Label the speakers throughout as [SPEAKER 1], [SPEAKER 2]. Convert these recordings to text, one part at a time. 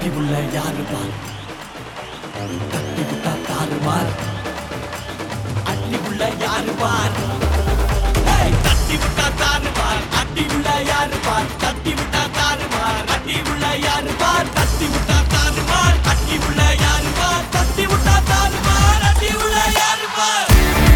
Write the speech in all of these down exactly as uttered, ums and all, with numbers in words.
[SPEAKER 1] தட்டி உள்ள யாரு பார் தட்டி விட்டா தாறு மார் அட்டி உள்ள யாரு பார் தட்டி விட்டா தாறு மார் அட்டி உள்ள யாரு பார் தட்டி விட்டா தாறு மார் அட்டி உள்ள யாரு பார் தட்டி விட்டா தாறு மார் அட்டி உள்ள யாரு பார் தட்டி விட்டா தாறு மார் அட்டி உள்ள யாரு பார்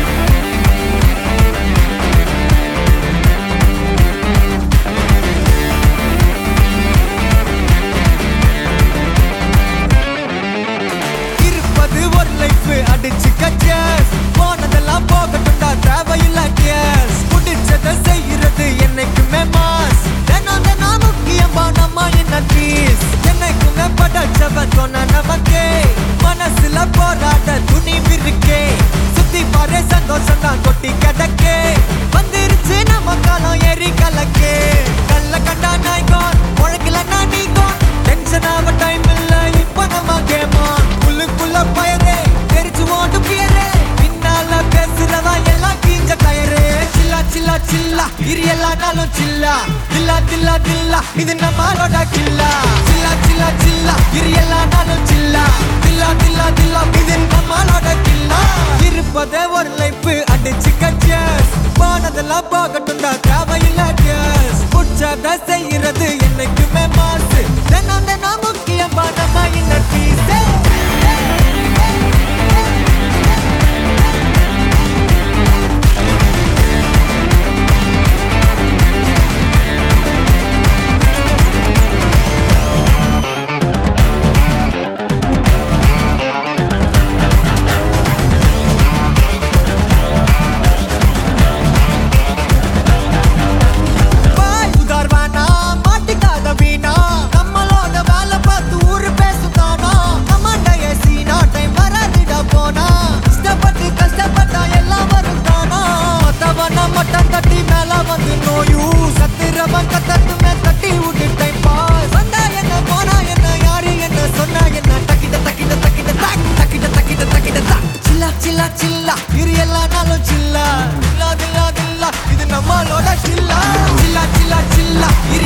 [SPEAKER 2] அடிச்சு கச்சஸ் போனதெல்லாம் போகட்டும்டா தேவையில்ல கேஸ் புடிச்சதை செய்யறது என்னைக்குமே மாஸ் தினம் தினம் முக்கியமா நம்ம என்ன பீஸ் என்னைக்குமே படைச்சவ சொன்ன நமக்கே மனசுல போராட துணிவு இருக்கே சுத்தி பாரு சந்தோஷம் தான் கொட்டி கிடக்கே வந்துருச்சு நம்ம காலம் ஏறி கலக்கே கல்ல கண்டா நாய்கோன் உழக்கலன்னா நீகோன் டென்ஷன் ஆக டைம் இல்ல இப்ப நம்ம கேமா உள்ளுக்குள்ள பயரே பின்னால பேசுறவா எல்லாம் கீஞ்ச கயரு சில்லா சில்லா சில்லா இரு எல்லா நாளும் சில்லா தில்லா தில்லா தில்லா இது நம்மளோட கில்லா சில்லா சில்லா சில்லா இரு எல்லா நாளும் சில்லா தில்லா தில்லா தில்லா இது நம்மளோட கில்லா இருப்பதே ஒரு லைஃப் அடிச்சு கச்சஸ் போனதெல்லாம் போகட்டும்டா தேவையில்ல கேஸ் புடிச்சத செய்யறது என்னைக்குமே மாசு தினம் தினம் முக்கியமா நம்ம இன்ன பீஸே சில்லா இரு எல்லா நாளும் சில்லா தில்லா தில்லா தில்லா இது நம்மளோட சில்லா சில்லா சில்லா சில்லா